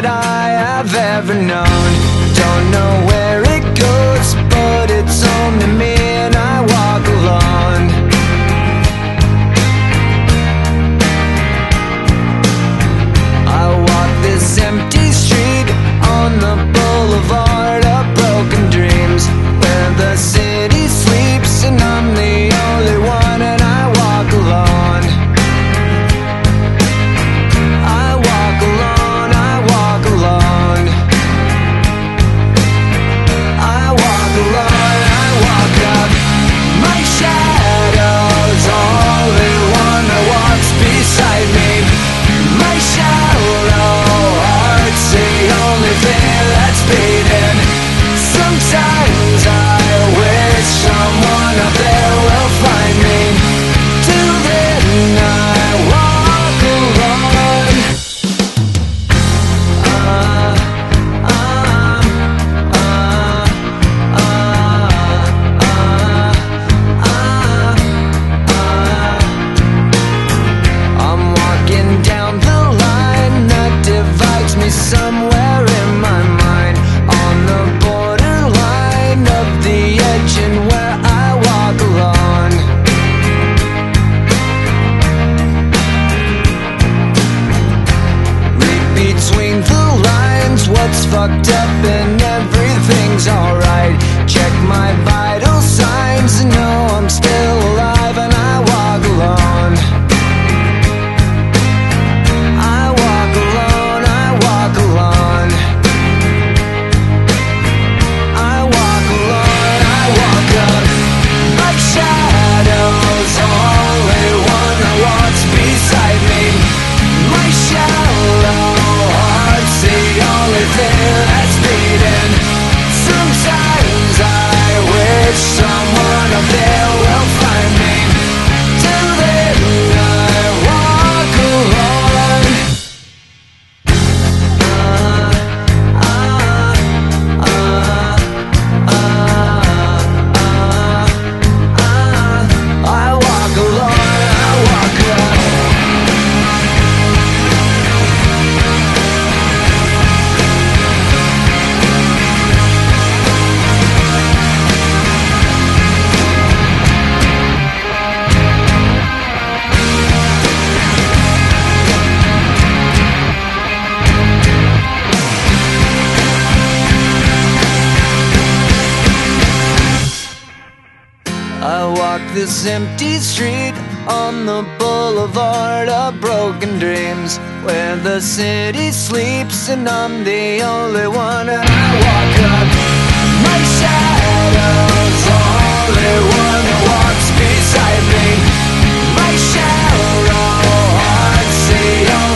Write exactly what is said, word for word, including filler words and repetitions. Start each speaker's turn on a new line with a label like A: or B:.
A: that I have ever known. Don't know where it goes, but it's home to me, and I walk alone. I walk this empty street on the boulevard of broken dreams, where the city sleeps and I'm the only one, and I walk alone. I walk alone, I walk alone. I walk alone, I walk up. My shadow's only one that walks beside me. My shallow heart's the only thing that's beating. Sometimes I wish someone up there will find me. Till then I walk alone. Uh, uh, uh, uh, uh, uh, uh. I'm walking down the line that divides me somewhere in my mind, on the borderline of the edge and where I walk alone. Read between the lines what's fucked up and everything's alright. Check my vital signs and know I'm still alive, and I walk alone. I walk alone, I walk alone. I walk alone, I walk up. My shadow's only one that walks beside me. My shallow heart's the only thing that's beating. Sometimes I wish someone up there will find me. Till then I walk alone. Uh, uh, uh, uh, uh, I walk alone, I walk alone. I walk this empty street on the boulevard of broken dreams, where the city sleeps and I'm the only one, and I walk up. My shadow's only one that walks beside me. My shallow heart's the only